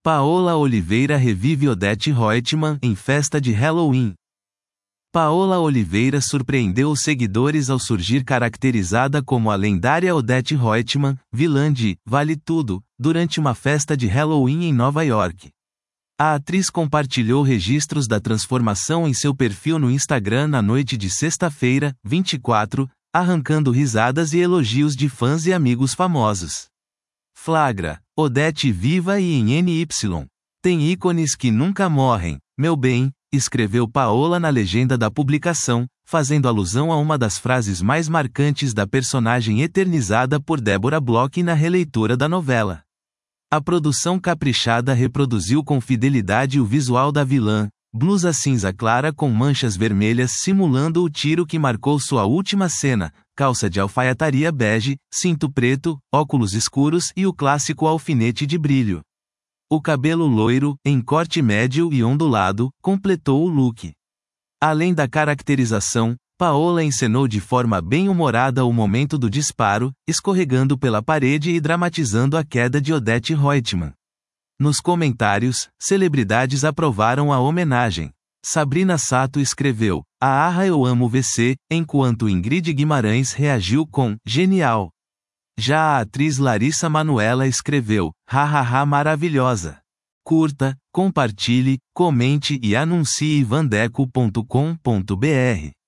Paola Oliveira revive Odete Roitman em festa de Halloween. Paola Oliveira surpreendeu os seguidores ao surgir caracterizada como a lendária Odete Roitman, vilã de Vale Tudo, durante uma festa de Halloween em Nova York. A atriz compartilhou registros da transformação em seu perfil no Instagram na noite de sexta-feira, 24, arrancando risadas e elogios de fãs e amigos famosos. Flagra, Odete viva e em NY. Tem ícones que nunca morrem, meu bem, escreveu Paola na legenda da publicação, fazendo alusão a uma das frases mais marcantes da personagem eternizada por Deborah Bloch na releitura da novela. A produção caprichada reproduziu com fidelidade o visual da vilã, blusa cinza clara com manchas vermelhas simulando o tiro que marcou sua última cena, calça de alfaiataria bege, cinto preto, óculos escuros e o clássico alfinete de brilho. O cabelo loiro, em corte médio e ondulado, completou o look. Além da caracterização, Paola encenou de forma bem-humorada o momento do disparo, escorregando pela parede e dramatizando a queda de Odete Roitman. Nos comentários, celebridades aprovaram a homenagem. Sabrina Sato escreveu, "Ah, eu amo VC", enquanto Ingrid Guimarães reagiu com, "Genial". Já a atriz Larissa Manoela escreveu, "Hahaha maravilhosa". Curta, compartilhe, comente e anuncie vandeco.com.br.